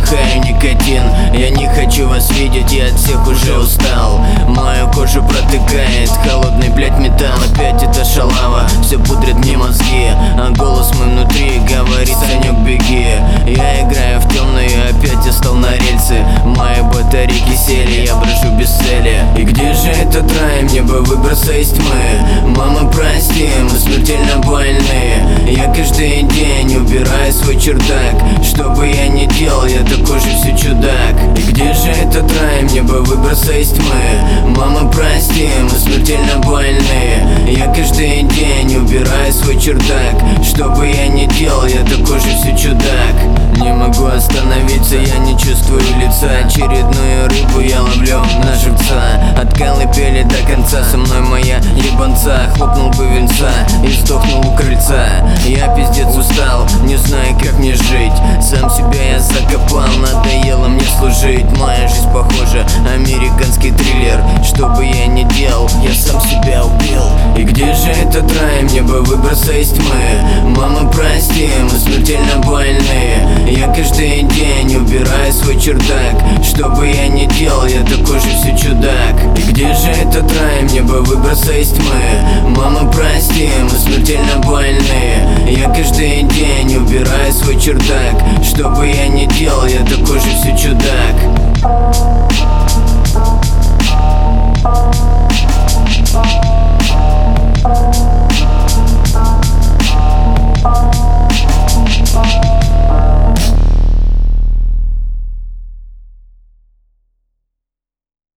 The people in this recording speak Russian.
вдыхаю никотин. Я не хочу вас видеть, я от всех уже устал. Мою кожу протыкает холодный, блядь, металл. Опять это шалава, все пудрит мне мозги, а голос мой внутри говорит: Санек, беги. Я играю в темную, опять я стал на рельсы. Мои батарейки сели, я брожу без цели. И где же этот рай, мне бы выбраться из тьмы? Мама, прости, мы смертельно больны. Я каждый день убираю свой чердак. Что бы я ни делал, я такой же все чудак. И где же этот рай, мне бы выбраться из тьмы? Мама, прости, мы смертельно больны. Я каждый день убираю свой чердак. Что бы я ни делал, я такой же все чудак. Не могу остановиться, я не чувствую лица. Очередную рыбу я ловлю на живца. От колыбели до конца, со мной моя ебанца. Хлопнул бы венца и сдохнул у крыльца. Я пиздец устал, не знаю, как мне жить. Сам себя я закопал, надоело мне служить. Моя жизнь похожа, американский триллер. Что бы я ни делал, я сам себя убил. И где же этот рай, мне бы выбраться из тьмы? Мама, прости, мы смертельно больны. Я каждый день убираю свой чердак. Что бы я ни делал, я такой же все чудак. И где же этот рай, мне бы выбраться из тьмы? Мама, прости, мы смертельно больны. Я каждый день убираю свой чердак. Что бы я ни делал, я такой же все чудак.